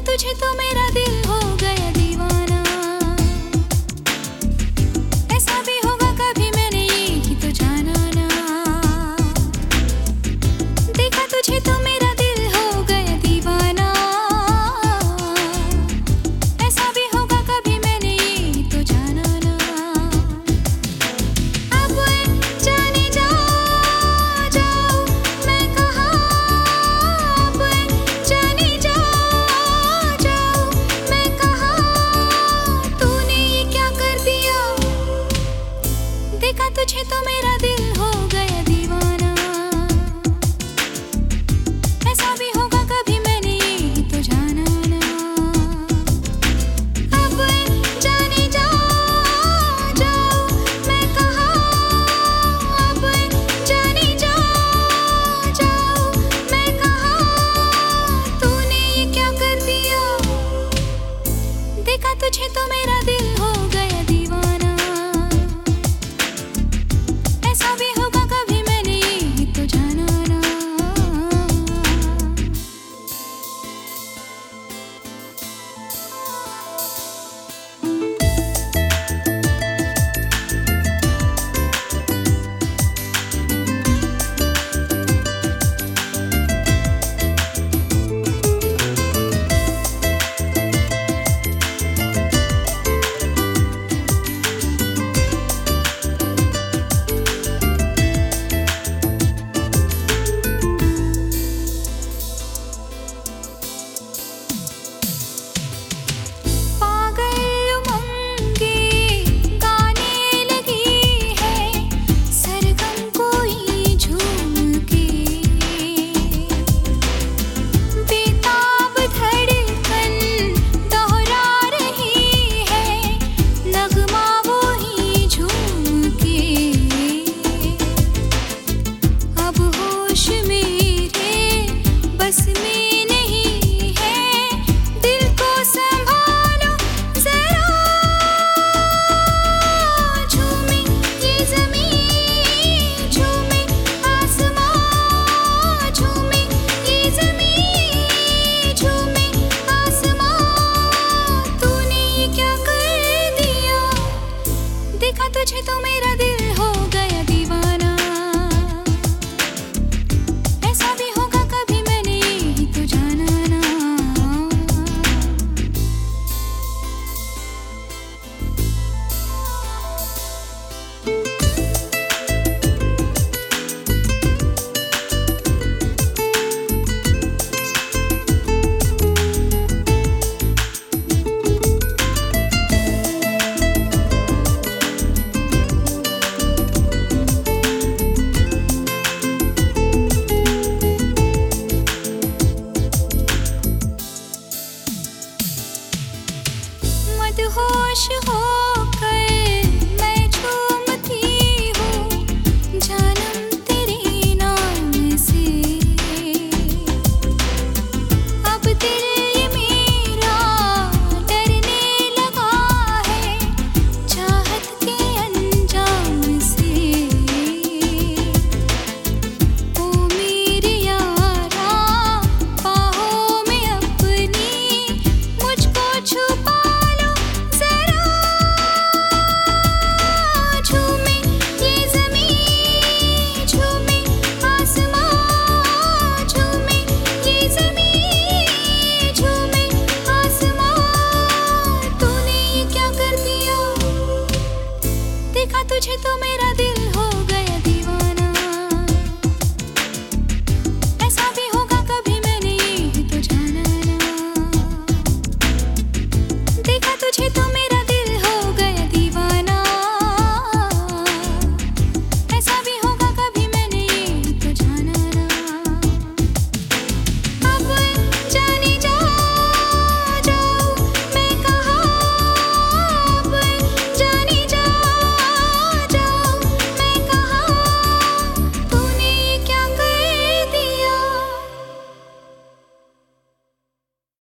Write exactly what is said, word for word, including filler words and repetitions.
तुझे तो मेरा दिल हो गया दीवाना। ऐसा भी होगा कभी मैंने यही तो जाना ना। देखा तुझे तो मेरा दिल हो गया दीवाना। ऐसा भी होगा कभी मैंने यही तो जाना ना। अब जाने जाओ जाओ मैं कहाँ, अब जाने जाओ जाओ मैं कहाँ। तूने ये क्या कर दिया, देखा तुझे तो मेरा दिल हो गया दीवाना। ऐसा भी होगा कभी मैंने यही तो जाना ना। अब जाने जाओ जाओ मैं कहाँ, अब जाने जाओ जाओ मैं कहाँ। तूने ये क्या कर दिया, देखा तुझे तो मेरा दिल हो गया दीवाना। ऐसा भी होगा कभी मैंने यही तो जाना ना। पागल उमंगे गाने लगी है, सरगम कोई झूम के। बेताब धड़कन दोहरा रही है, नगमा वो ही झूम के। अब होश मेरे बस में नहीं है, दिल को संभालो जरा। झूमे ये ज़मीं, झूमे आसमां, झूमे ये ज़मीं, झूमे आसमां। तूने ये क्या कर दिया, देखा तुझे तो मेरा दिल हो गया दीवाना। ऐसा भी होगा कभी मैंने यही तो जाना ना। मदहोश हो